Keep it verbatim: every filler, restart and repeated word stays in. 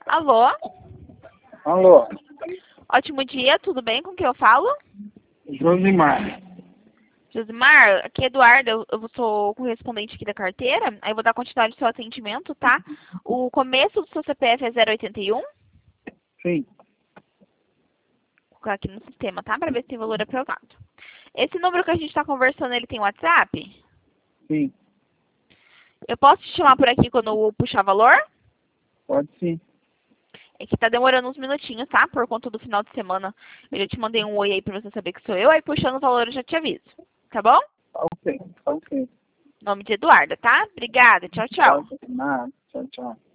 Alô? Alô, Ótimo dia, tudo bem? Com quem eu falo? Josimar. Josimar, aqui é Eduarda, eu eu sou correspondente aqui da carteira, aí eu vou dar continuidade ao seu atendimento, tá? O começo do seu C P F é zero oitenta e um, Sim, vou colocar aqui no sistema, tá? Pra ver se tem valor aprovado. Esse número que a gente tá conversando, ele tem WhatsApp? sim, Eu posso te chamar por aqui quando eu puxar valor? pode sim. É que tá demorando uns minutinhos, tá? Por conta do final de semana. Eu já te mandei um oi aí pra você saber que sou eu, aí puxando o valor eu já te aviso. Tá bom? Tá ok, tá ok. Nome de Eduarda, tá? Obrigada. Tchau, Tá tchau. ok, nada, tchau, tchau.